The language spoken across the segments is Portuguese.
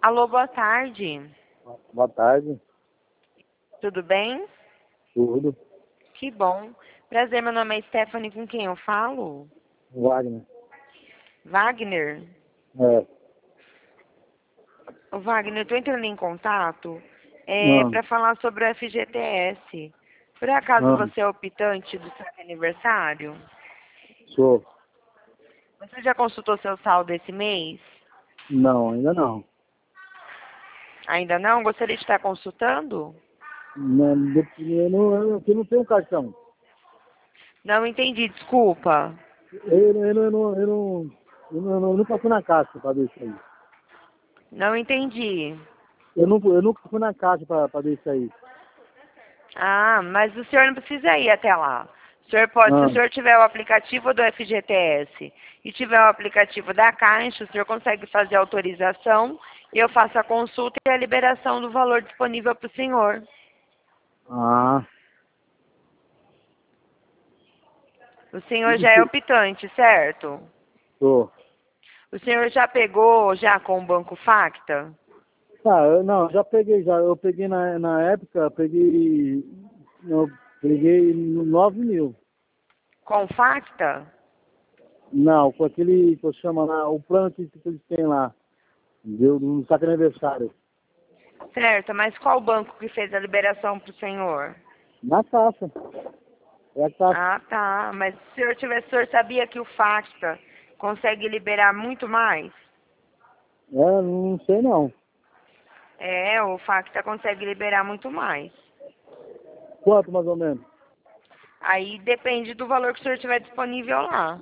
Alô, boa tarde. Boa tarde, Tudo bem? tudo. Que bom. Prazer, meu nome é Stephanie, com quem eu falo? Wagner. Wagner? É. Ô, Wagner, eu tô entrando em contato Não, para falar sobre o FGTS. Por acaso não, você é optante do seu aniversário? sou. Você já consultou seu saldo esse mês? Não, ainda não. Ainda não? Gostaria de estar consultando? Aqui não tem um cartão. Não entendi, desculpa. Eu nunca fui na caixa para ver isso aí. Não entendi. Eu nunca fui na caixa para ver isso aí. Ah, mas o senhor não precisa ir até lá. O senhor pode, se o Ah, senhor tiver o aplicativo do FGTS e tiver o aplicativo da Caixa, o senhor consegue fazer a autorização e eu faço a consulta e a liberação do valor disponível para o senhor. ah, O senhor já é optante, certo? sou. O senhor já pegou já com o Banco Facta? Não, já peguei já. Eu peguei na época, eu peguei 9 mil. Com o Facta? Não, com aquele que eu chamo lá, o plano que eles têm lá. Deu no saque aniversário. Certo, mas qual banco que fez a liberação para o senhor? Na caixa. É a caixa. Ah, tá. Mas se o senhor sabia que o Facta consegue liberar muito mais? É, não sei não. É, o Facta consegue liberar muito mais. Quanto mais ou menos? Aí depende do valor que o senhor tiver disponível lá.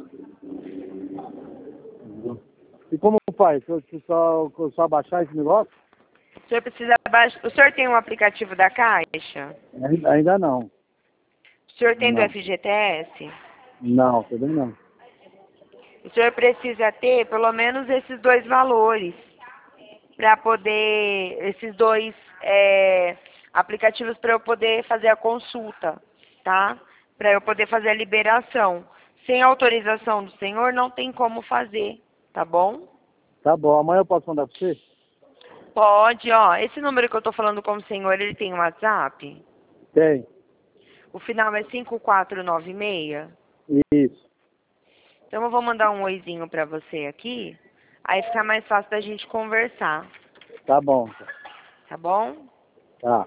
E como faz? Se eu só baixar esse negócio? O senhor precisa O senhor tem um aplicativo da Caixa? Ainda não. O senhor tem do Não. FGTS? Não, também não. O senhor precisa ter pelo menos esses dois valores para poder, esses dois aplicativos para eu poder fazer a consulta, tá? Para eu poder fazer a liberação. Sem autorização do senhor não tem como fazer, tá bom? Tá bom, amanhã eu posso mandar pra você? Pode, ó. Esse número que eu tô falando com o senhor, ele tem um WhatsApp? Tem. O final é 5496. Isso. Então eu vou mandar um oizinho pra você aqui. Aí fica mais fácil da gente conversar, Tá bom. tá bom? Tá.